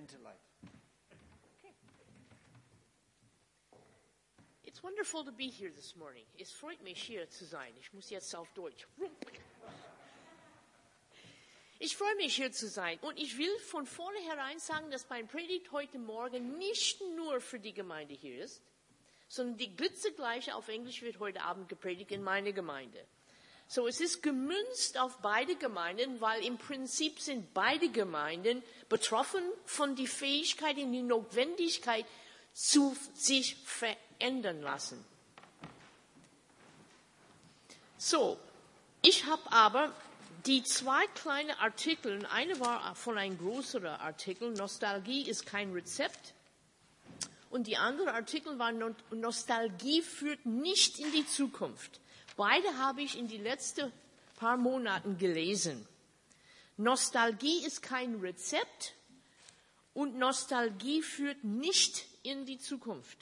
Intellect. Okay. It's wonderful to be here this morning. Es freut mich, hier zu sein. Ich muss jetzt auf Deutsch. Ich freue mich, hier zu sein. Und ich will von vornherein sagen, dass mein Predigt heute Morgen nicht nur für die Gemeinde hier ist, sondern die glitzegleiche auf Englisch wird heute Abend gepredigt in meiner Gemeinde. So, es ist gemünzt auf beide Gemeinden, weil im Prinzip sind beide Gemeinden betroffen von der Fähigkeit und die Notwendigkeit zu sich verändern lassen. So, ich habe aber die zwei kleinen Artikel, eine war von einem größeren Artikel, Nostalgie ist kein Rezept, und die andere Artikel war Nostalgie führt nicht in die Zukunft. Beide habe ich in den letzten paar Monaten gelesen. Nostalgie ist kein Rezept und Nostalgie führt nicht in die Zukunft.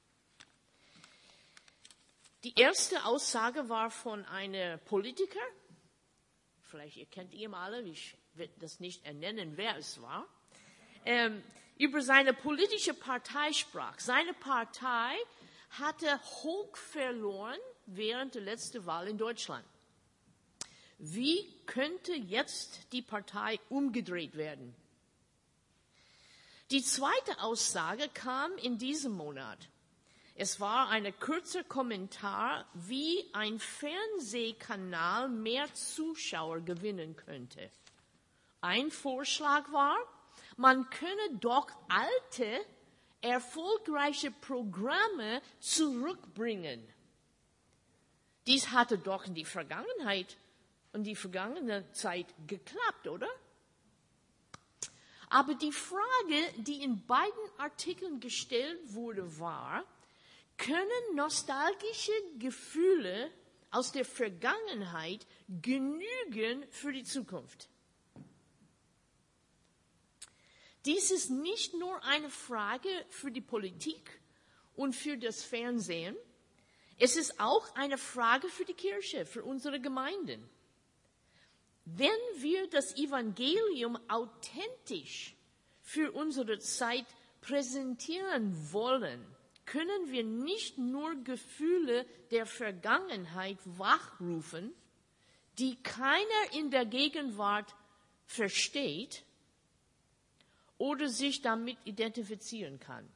Die erste Aussage war von einem Politiker, vielleicht ihr kennt ihn alle, ich werde das nicht ernennen, wer es war, über seine politische Partei sprach. Seine Partei hatte hoch verloren während der letzten Wahl in Deutschland. Wie könnte jetzt die Partei umgedreht werden? Die zweite Aussage kam in diesem Monat. Es war ein kurzer Kommentar, wie ein Fernsehkanal mehr Zuschauer gewinnen könnte. Ein Vorschlag war, man könne doch alte, erfolgreiche Programme zurückbringen. Dies hatte doch in die Vergangenheit und die vergangene Zeit geklappt, oder? Aber die Frage, die in beiden Artikeln gestellt wurde, war, können nostalgische Gefühle aus der Vergangenheit genügen für die Zukunft? Dies ist nicht nur eine Frage für die Politik und für das Fernsehen, es ist auch eine Frage für die Kirche, für unsere Gemeinden. Wenn wir das Evangelium authentisch für unsere Zeit präsentieren wollen, können wir nicht nur Gefühle der Vergangenheit wachrufen, die keiner in der Gegenwart versteht oder sich damit identifizieren kann.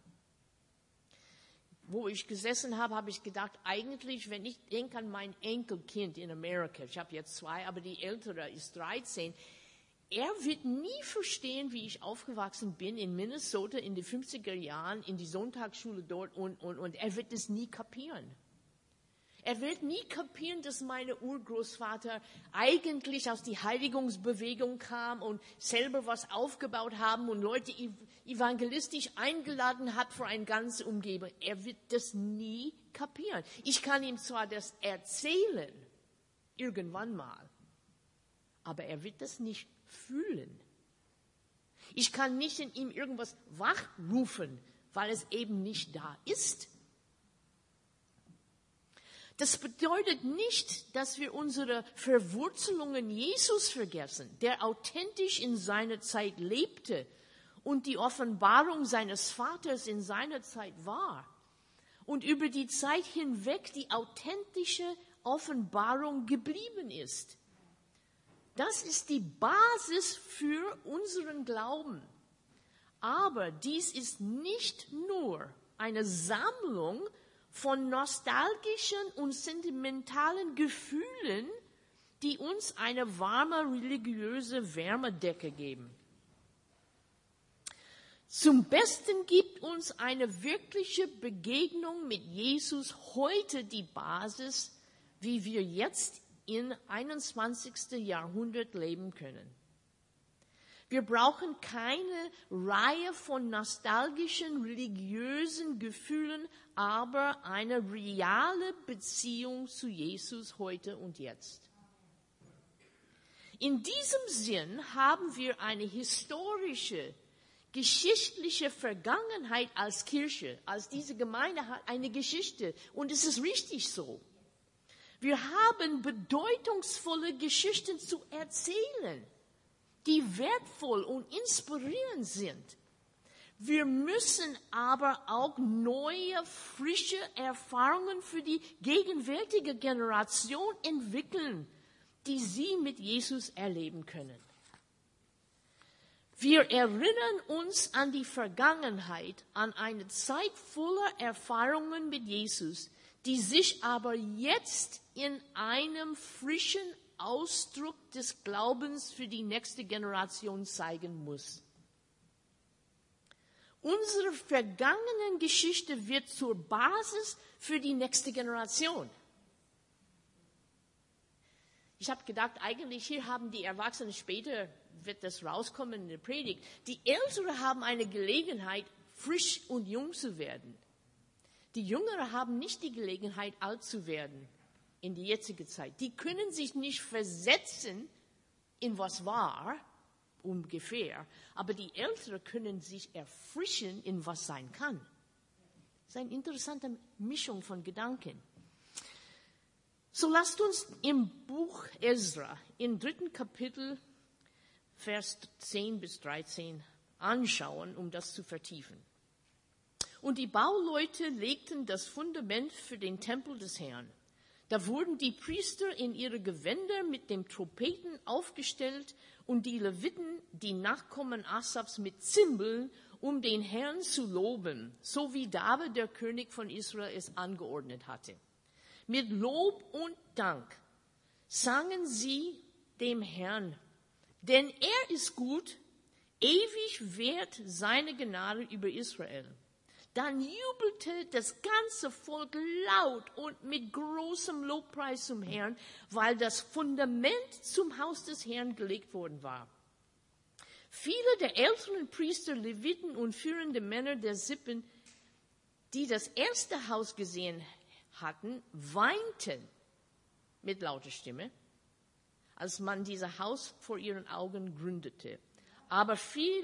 Wo ich gesessen habe, habe ich gedacht, eigentlich, wenn ich denke an mein Enkelkind in Amerika, ich habe jetzt 2, aber die ältere ist 13, er wird nie verstehen, wie ich aufgewachsen bin in Minnesota in den 50er Jahren, in die Sonntagsschule dort und er wird es nie kapieren. Er wird nie kapieren, dass meine Urgroßvater eigentlich aus der Heiligungsbewegung kam und selber was aufgebaut haben und Leute evangelistisch eingeladen hat für eine ganze Umgebung. Er wird das nie kapieren. Ich kann ihm zwar das erzählen, irgendwann mal, aber er wird das nicht fühlen. Ich kann nicht in ihm irgendwas wachrufen, weil es eben nicht da ist. Das bedeutet nicht, dass wir unsere Verwurzelungen Jesus vergessen, der authentisch in seiner Zeit lebte und die Offenbarung seines Vaters in seiner Zeit war und über die Zeit hinweg die authentische Offenbarung geblieben ist. Das ist die Basis für unseren Glauben. Aber dies ist nicht nur eine Sammlung von nostalgischen und sentimentalen Gefühlen, die uns eine warme religiöse Wärmedecke geben. Zum Besten gibt uns eine wirkliche Begegnung mit Jesus heute die Basis, wie wir jetzt im 21. Jahrhundert leben können. Wir brauchen keine Reihe von nostalgischen, religiösen Gefühlen, aber eine reale Beziehung zu Jesus heute und jetzt. In diesem Sinn haben wir eine historische, geschichtliche Vergangenheit als Kirche, als diese Gemeinde hat eine Geschichte und es ist richtig so. Wir haben bedeutungsvolle Geschichten zu erzählen, die wertvoll und inspirierend sind. Wir müssen aber auch neue, frische Erfahrungen für die gegenwärtige Generation entwickeln, die sie mit Jesus erleben können. Wir erinnern uns an die Vergangenheit, an eine Zeit voller Erfahrungen mit Jesus, die sich aber jetzt in einem frischen Ausdruck des Glaubens für die nächste Generation zeigen muss. Unsere vergangene Geschichte wird zur Basis für die nächste Generation. Ich habe gedacht, eigentlich hier haben die Erwachsenen, später wird das rauskommen in der Predigt, die Älteren haben eine Gelegenheit, frisch und jung zu werden. Die Jüngeren haben nicht die Gelegenheit, alt zu werden in die jetzige Zeit. Die können sich nicht versetzen in was war, ungefähr, aber die Älteren können sich erfrischen in was sein kann. Das ist eine interessante Mischung von Gedanken. So lasst uns im Buch Esra, im 3. Kapitel, Vers 10 bis 13 anschauen, um das zu vertiefen. Und die Bauleute legten das Fundament für den Tempel des Herrn. Da wurden die Priester in ihre Gewänder mit dem Trompeten aufgestellt und die Leviten, die Nachkommen Asafs, mit Zimbeln, um den Herrn zu loben, so wie David, der König von Israel, es angeordnet hatte. Mit Lob und Dank sangen sie dem Herrn, denn er ist gut, ewig währt seine Gnade über Israel. Dann jubelte das ganze Volk laut und mit großem Lobpreis zum Herrn, weil das Fundament zum Haus des Herrn gelegt worden war. Viele der älteren Priester, Leviten und führende Männer der Sippen, die das erste Haus gesehen hatten, weinten mit lauter Stimme, als man dieses Haus vor ihren Augen gründete. Aber viele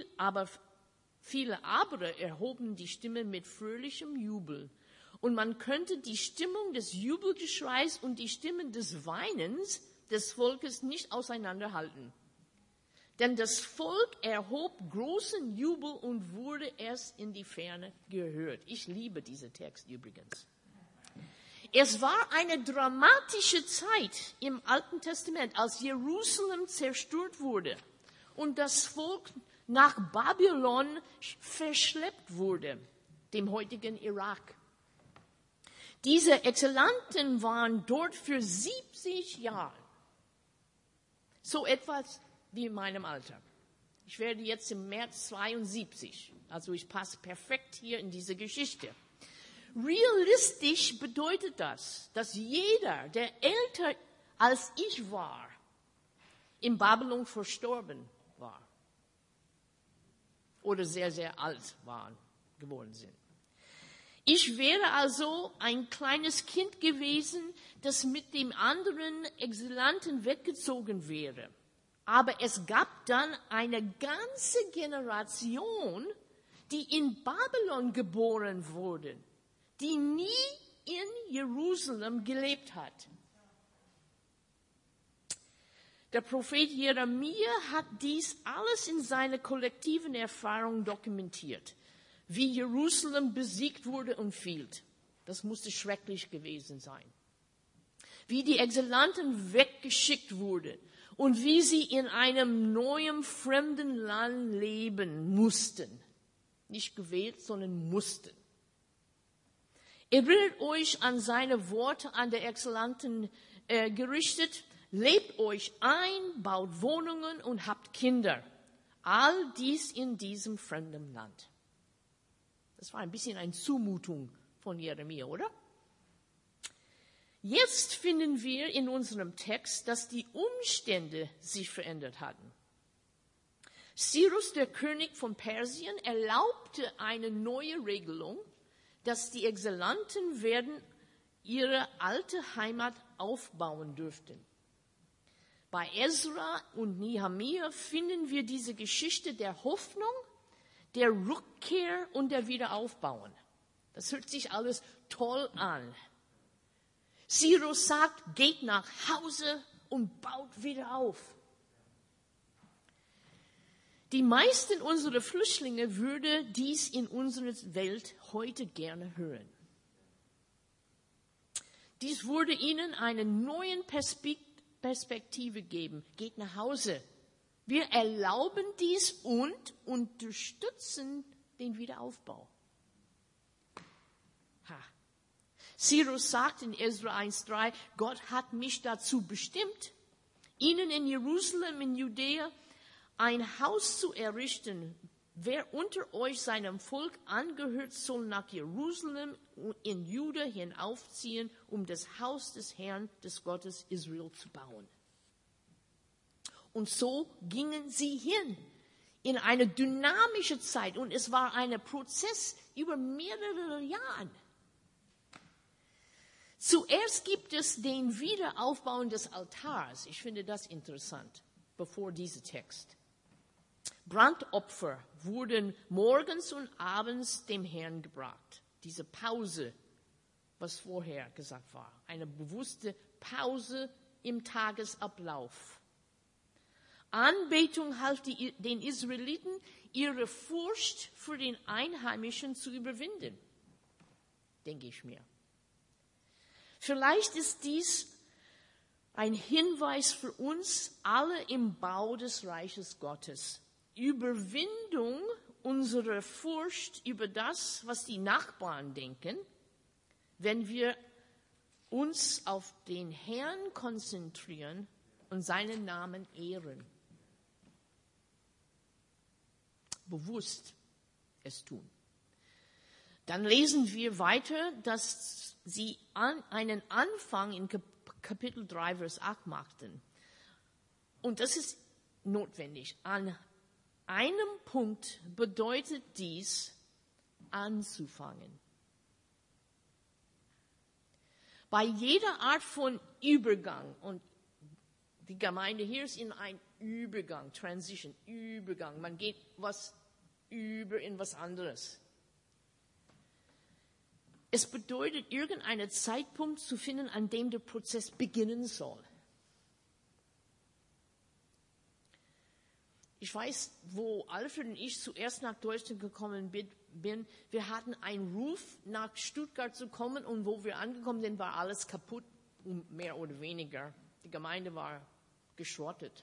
aber erhoben die Stimme mit fröhlichem Jubel. Und man könnte die Stimmung des Jubelgeschreis und die Stimme des Weinens des Volkes nicht auseinanderhalten. Denn das Volk erhob großen Jubel und wurde erst in die Ferne gehört. Ich liebe diesen Text übrigens. Es war eine dramatische Zeit im Alten Testament, als Jerusalem zerstört wurde und das Volk nach Babylon verschleppt wurde, dem heutigen Irak. Diese Exilanten waren dort für 70 Jahre. So etwas wie in meinem Alter. Ich werde jetzt im März 72, also ich passe perfekt hier in diese Geschichte. Realistisch bedeutet das, dass jeder, der älter als ich war, in Babylon verstorben war. Oder sehr, sehr alt geworden sind. Ich wäre also ein kleines Kind gewesen, das mit dem anderen Exilanten weggezogen wäre. Aber es gab dann eine ganze Generation, die in Babylon geboren wurde, die nie in Jerusalem gelebt hat. Der Prophet Jeremia hat dies alles in seiner kollektiven Erfahrung dokumentiert, wie Jerusalem besiegt wurde und fiel. Das musste schrecklich gewesen sein. Wie die Exilanten weggeschickt wurden und wie sie in einem neuen, fremden Land leben mussten. Nicht gewählt, sondern mussten. Erinnert euch an seine Worte an der Exilanten gerichtet. Lebt euch ein, baut Wohnungen und habt Kinder. All dies in diesem fremden Land. Das war ein bisschen eine Zumutung von Jeremia, oder? Jetzt finden wir in unserem Text, dass die Umstände sich verändert hatten. Cyrus, der König von Persien, erlaubte eine neue Regelung, dass die Exilanten werden ihre alte Heimat aufbauen dürften. Bei Esra und Nehemia finden wir diese Geschichte der Hoffnung, der Rückkehr und der Wiederaufbauen. Das hört sich alles toll an. Cyrus sagt, geht nach Hause und baut wieder auf. Die meisten unserer Flüchtlinge würden dies in unserer Welt heute gerne hören. Dies würde ihnen eine neue Perspektive geben. Geht nach Hause. Wir erlauben dies und unterstützen den Wiederaufbau. Cyrus sagt in Esra 1,3, Gott hat mich dazu bestimmt, ihnen in Jerusalem, in Judäa, ein Haus zu errichten. Wer unter euch seinem Volk angehört, soll nach Jerusalem in Juda hinaufziehen, um das Haus des Herrn, des Gottes Israel zu bauen. Und so gingen sie hin in eine dynamische Zeit. Und es war ein Prozess über mehrere Jahre. Zuerst gibt es den Wiederaufbau des Altars. Ich finde das interessant, bevor dieser Text. Brandopfer wurden morgens und abends dem Herrn gebracht. Diese Pause, was vorher gesagt war, eine bewusste Pause im Tagesablauf. Anbetung half den Israeliten, ihre Furcht vor den Einheimischen zu überwinden, denke ich mir. Vielleicht ist dies ein Hinweis für uns alle im Bau des Reiches Gottes. Überwindung unserer Furcht über das, was die Nachbarn denken, wenn wir uns auf den Herrn konzentrieren und seinen Namen ehren. Bewusst es tun. Dann lesen wir weiter, dass sie einen Anfang in Kapitel 3, Vers 8 machten. Und das ist notwendig. An einem Punkt bedeutet dies, anzufangen. Bei jeder Art von Übergang, und die Gemeinde hier ist in ein Übergang, Transition, Übergang. Man geht was über in was anderes. Es bedeutet, irgendeinen Zeitpunkt zu finden, an dem der Prozess beginnen soll. Ich weiß, wo Alfred und ich zuerst nach Deutschland gekommen bin, wir hatten einen Ruf, nach Stuttgart zu kommen, und wo wir angekommen sind, war alles kaputt, mehr oder weniger. Die Gemeinde war geschrottet.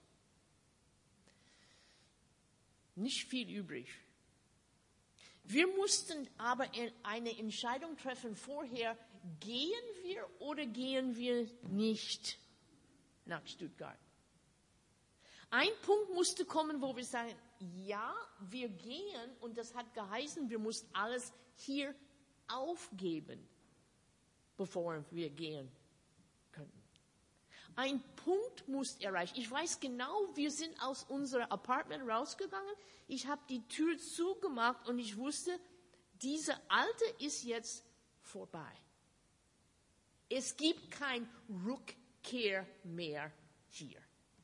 Nicht viel übrig. Wir mussten aber eine Entscheidung treffen vorher, gehen wir oder gehen wir nicht nach Stuttgart. Ein Punkt musste kommen, wo wir sagen, ja, wir gehen, und das hat geheißen, wir mussten alles hier aufgeben, bevor wir gehen könnten. Ein Punkt muss erreicht. Ich weiß genau, wir sind aus unserem Apartment rausgegangen. Ich habe die Tür zugemacht und ich wusste, diese alte ist jetzt vorbei. Es gibt kein Rückkehr mehr hier.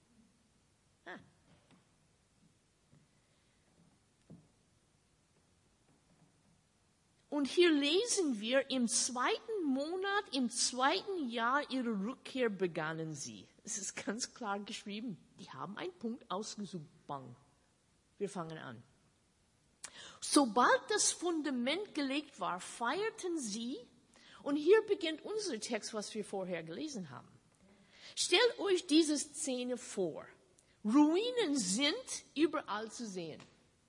Und hier lesen wir, im 2. Monat, im 2. Jahr ihrer Rückkehr begannen sie. Es ist ganz klar geschrieben. Die haben einen Punkt ausgesucht. Bang. Wir fangen an. Sobald das Fundament gelegt war, feierten sie, und hier beginnt unser Text, was wir vorher gelesen haben. Stellt euch diese Szene vor. Ruinen sind überall zu sehen.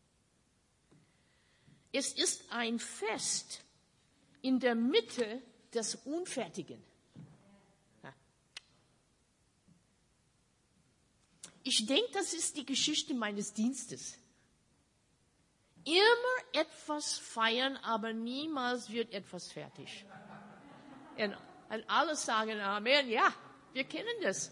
Es ist ein Fest in der Mitte des Unfertigen. Ich denke, das ist die Geschichte meines Dienstes. Immer etwas feiern, aber niemals wird etwas fertig. Und alle sagen Amen. Ja, wir kennen das.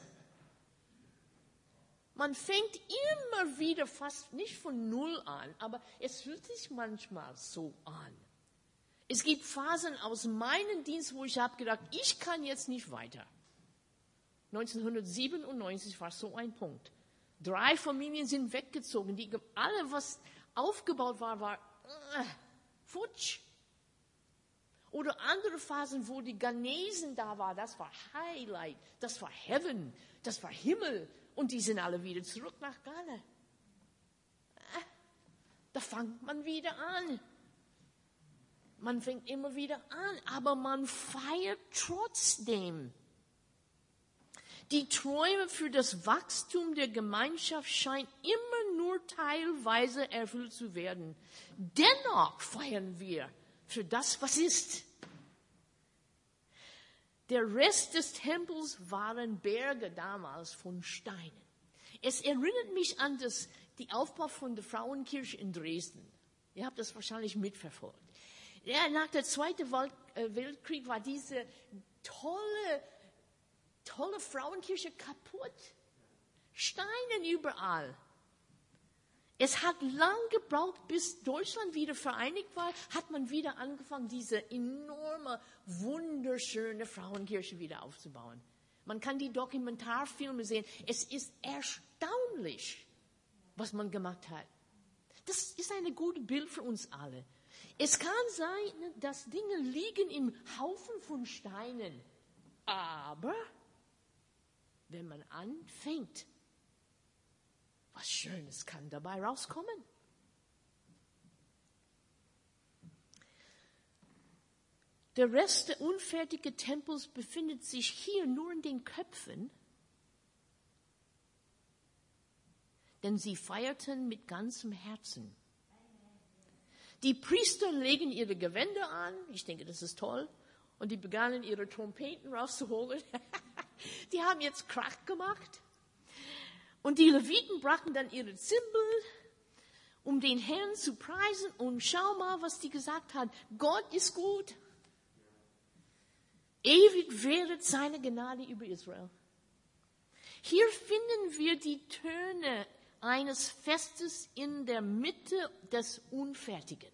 Man fängt immer wieder fast nicht von Null an, aber es fühlt sich manchmal so an. Es gibt Phasen aus meinem Dienst, wo ich habe gedacht, ich kann jetzt nicht weiter. 1997 war so ein Punkt. 3 Familien sind weggezogen. Alle, was aufgebaut war futsch. Oder andere Phasen, wo die Ghanesen da waren, das war Highlight, das war Heaven, das war Himmel. Und die sind alle wieder zurück nach Ghana. Da fängt man wieder an. Man fängt immer wieder an, aber man feiert trotzdem. Die Träume für das Wachstum der Gemeinschaft scheinen immer nur teilweise erfüllt zu werden. Dennoch feiern wir für das, was ist. Der Rest des Tempels waren Berge damals von Steinen. Es erinnert mich an die Aufbau von der Frauenkirche in Dresden. Ihr habt das wahrscheinlich mitverfolgt. Ja, nach dem Zweiten Weltkrieg war diese tolle Frauenkirche kaputt. Steine überall. Es hat lang gebraucht, bis Deutschland wieder vereinigt war, hat man wieder angefangen, diese enorme, wunderschöne Frauenkirche wieder aufzubauen. Man kann die Dokumentarfilme sehen. Es ist erstaunlich, was man gemacht hat. Das ist ein gutes Bild für uns alle. Es kann sein, dass Dinge liegen im Haufen von Steinen. Aber wenn man anfängt, was Schönes kann dabei rauskommen. Der Rest der unfertigen Tempels befindet sich hier nur in den Köpfen, denn sie feierten mit ganzem Herzen. Die Priester legen ihre Gewänder an, ich denke, das ist toll, und die begannen ihre Trompeten rauszuholen. Die haben jetzt Krach gemacht. Und die Leviten brachten dann ihre Zimbel, um den Herrn zu preisen. Und schau mal, was die gesagt haben. Gott ist gut. Ewig währet seine Gnade über Israel. Hier finden wir die Töne eines Festes in der Mitte des Unfertigen.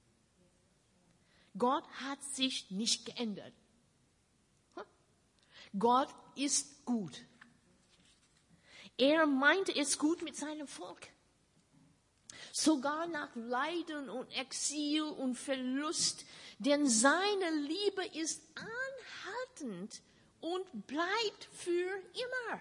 Gott hat sich nicht geändert. Gott ist gut. Er meinte es gut mit seinem Volk. Sogar nach Leiden und Exil und Verlust, denn seine Liebe ist anhaltend und bleibt für immer.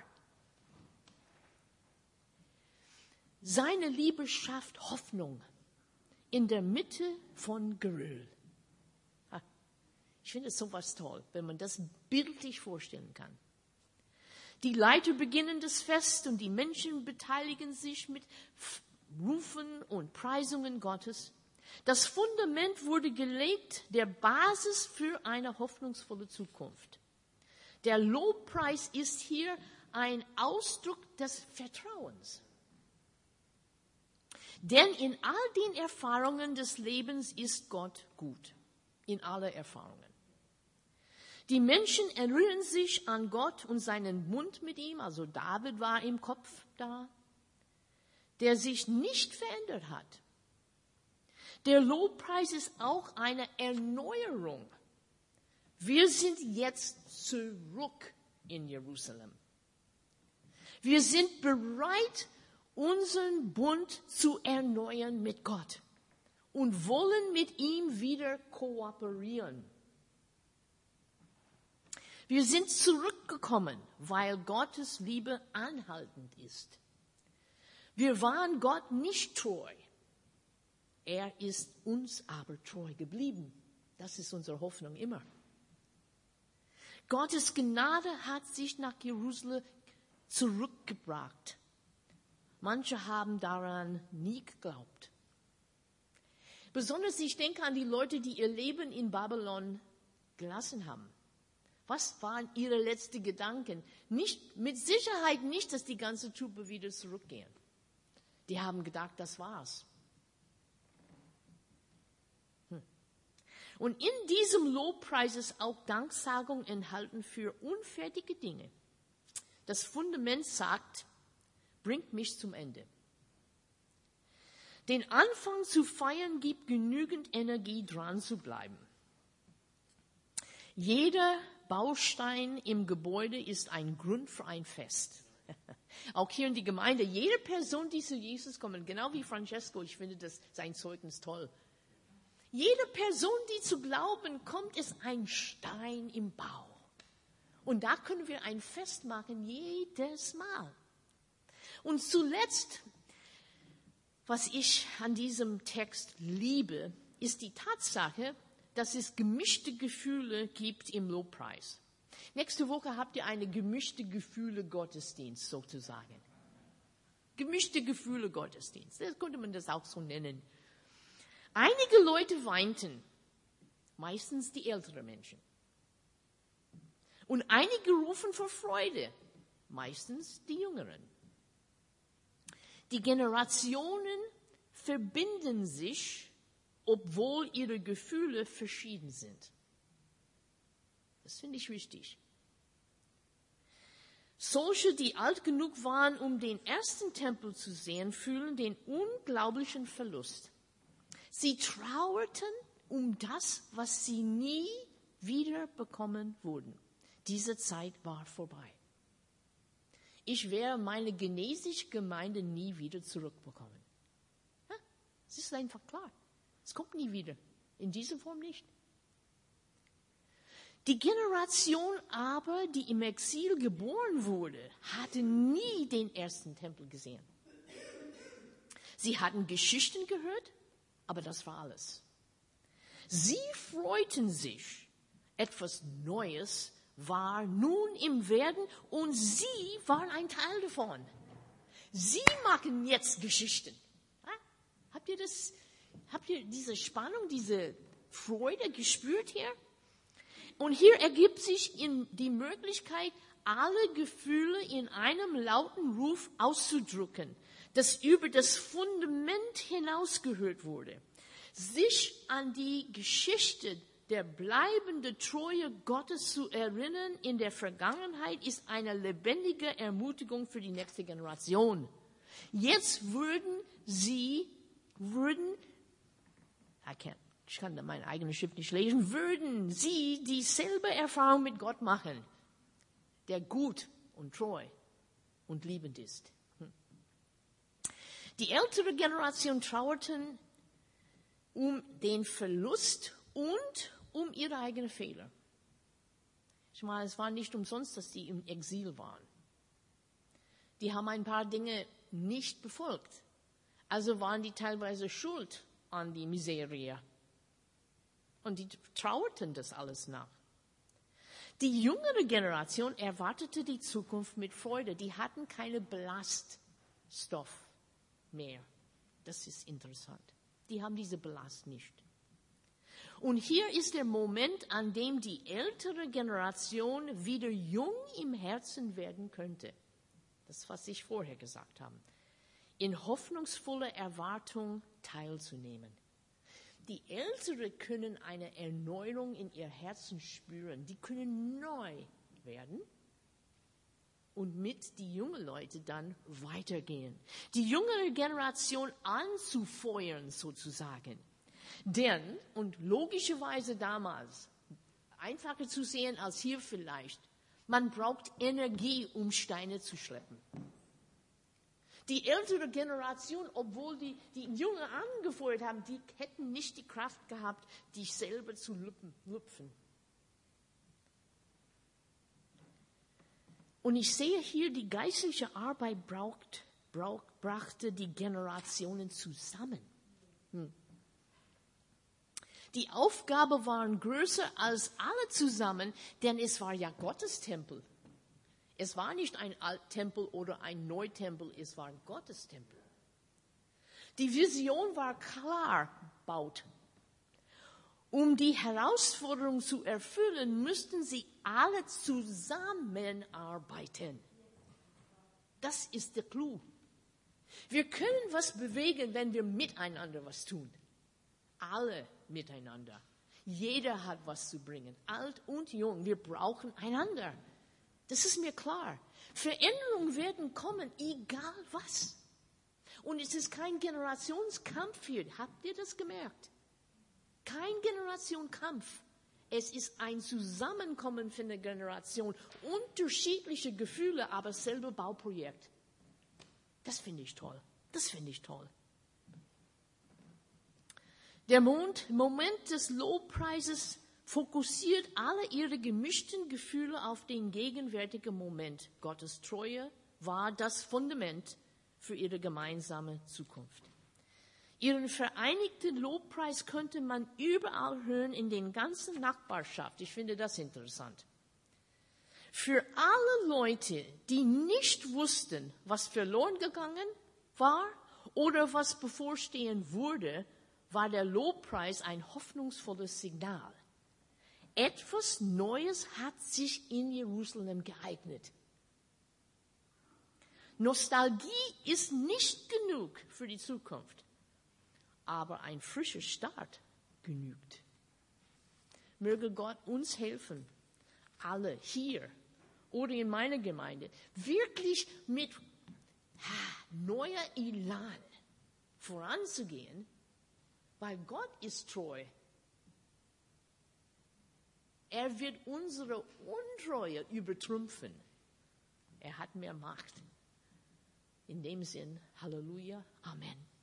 Seine Liebe schafft Hoffnung in der Mitte von Geröll. Ich finde sowas toll, wenn man das bildlich vorstellen kann. Die Leiter beginnen das Fest und die Menschen beteiligen sich mit Rufen und Preisungen Gottes. Das Fundament wurde gelegt, der Basis für eine hoffnungsvolle Zukunft. Der Lobpreis ist hier ein Ausdruck des Vertrauens. Denn in all den Erfahrungen des Lebens ist Gott gut. In aller Erfahrungen. Die Menschen erinnern sich an Gott und seinen Bund mit ihm, also David war im Kopf da, der sich nicht verändert hat. Der Lobpreis ist auch eine Erneuerung. Wir sind jetzt zurück in Jerusalem. Wir sind bereit, unseren Bund zu erneuern mit Gott und wollen mit ihm wieder kooperieren. Wir sind zurückgekommen, weil Gottes Liebe anhaltend ist. Wir waren Gott nicht treu. Er ist uns aber treu geblieben. Das ist unsere Hoffnung immer. Gottes Gnade hat sich nach Jerusalem zurückgebracht. Manche haben daran nie geglaubt. Besonders ich denke an die Leute, die ihr Leben in Babylon gelassen haben. Was waren ihre letzten Gedanken? Mit Sicherheit nicht, dass die ganze Truppe wieder zurückgehen. Die haben gedacht, das war's. Und in diesem Lobpreis ist auch Danksagung enthalten für unfertige Dinge. Das Fundament sagt, bringt mich zum Ende. Den Anfang zu feiern gibt genügend Energie, dran zu bleiben. Jeder Baustein im Gebäude ist ein Grund für ein Fest. Auch hier in die Gemeinde, jede Person, die zu Jesus kommt, genau wie Francesco, ich finde sein Zeugnis toll. Jede Person, die zu glauben kommt, ist ein Stein im Bau. Und da können wir ein Fest machen, jedes Mal. Und zuletzt Was ich an diesem Text liebe, ist die Tatsache, dass es gemischte Gefühle gibt im Lobpreis. Nächste Woche habt ihr eine gemischte Gefühle Gottesdienst sozusagen. Gemischte Gefühle Gottesdienst, das könnte man das auch so nennen. Einige Leute weinten, meistens die älteren Menschen. Und einige rufen vor Freude, meistens die Jüngeren. Die Generationen verbinden sich, obwohl ihre Gefühle verschieden sind. Das finde ich wichtig. Solche, die alt genug waren, um den ersten Tempel zu sehen, fühlen den unglaublichen Verlust. Sie trauerten um das, was sie nie wieder bekommen würden. Diese Zeit war vorbei. Ich werde meine genesische Gemeinde nie wieder zurückbekommen. Ja, es ist einfach klar. Es kommt nie wieder. In dieser Form nicht. Die Generation aber, die im Exil geboren wurde, hatte nie den ersten Tempel gesehen. Sie hatten Geschichten gehört, aber das war alles. Sie freuten sich, etwas Neues war nun im Werden und sie waren ein Teil davon. Sie machen jetzt Geschichten. Ja? Habt ihr diese Spannung, diese Freude gespürt hier? Und hier ergibt sich die Möglichkeit, alle Gefühle in einem lauten Ruf auszudrücken, das über das Fundament hinaus gehört wurde. Sich an die Geschichte der bleibenden Treue Gottes zu erinnern in der Vergangenheit ist eine lebendige Ermutigung für die nächste Generation. Jetzt ich kann meine eigene Schrift nicht lesen, würden sie dieselbe Erfahrung mit Gott machen, der gut und treu und liebend ist. Die ältere Generation trauerten um den Verlust und um ihre eigenen Fehler. Ich meine, es war nicht umsonst, dass die im Exil waren. Die haben ein paar Dinge nicht befolgt. Also waren die teilweise schuld an die Miserie. Und die trauerten das alles nach. Die jüngere Generation erwartete die Zukunft mit Freude. Die hatten keinen Belaststoff mehr. Das ist interessant. Die haben diese Belast nicht. Und hier ist der Moment, an dem die ältere Generation wieder jung im Herzen werden könnte. Das, was ich vorher gesagt habe. In hoffnungsvoller Erwartung teilzunehmen. Die Älteren können eine Erneuerung in ihr Herzen spüren. Die können neu werden und mit die jungen Leute dann weitergehen. Die jüngere Generation anzufeuern sozusagen. Denn, und logischerweise damals, einfacher zu sehen als hier vielleicht, man braucht Energie, um Steine zu schleppen. Die ältere Generation, obwohl die Jünger angefeuert haben, die hätten nicht die Kraft gehabt, die selber zu lüpfen. Und ich sehe hier, die geistliche Arbeit brachte die Generationen zusammen. Die Aufgabe war größer als alle zusammen, denn es war ja Gottes Tempel. Es war nicht ein Alttempel oder ein Neutempel, es war Gottes Tempel. Die Vision war klar gebaut. Um die Herausforderung zu erfüllen, müssten sie alle zusammenarbeiten. Das ist der Clou. Wir können was bewegen, wenn wir miteinander was tun. Alle miteinander. Jeder hat was zu bringen, alt und jung. Wir brauchen einander. Das ist mir klar. Veränderungen werden kommen, egal was. Und es ist kein Generationskampf hier. Habt ihr das gemerkt? Kein Generationskampf. Es ist ein Zusammenkommen von der Generation. Unterschiedliche Gefühle, aber selbe Bauprojekt. Das finde ich toll. Das finde ich toll. Der Moment des Lobpreises fokussiert alle ihre gemischten Gefühle auf den gegenwärtigen Moment. Gottes Treue war das Fundament für ihre gemeinsame Zukunft. Ihren vereinigten Lobpreis könnte man überall hören in den ganzen Nachbarschaft. Ich finde das interessant. Für alle Leute, die nicht wussten, was verloren gegangen war oder was bevorstehen würde, war der Lobpreis ein hoffnungsvolles Signal. Etwas Neues hat sich in Jerusalem geeignet. Nostalgie ist nicht genug für die Zukunft, aber ein frischer Start genügt. Möge Gott uns helfen, alle hier oder in meiner Gemeinde, wirklich mit neuer Elan voranzugehen, weil Gott ist treu. Er wird unsere Untreue übertrumpfen. Er hat mehr Macht. In dem Sinn, Halleluja, Amen.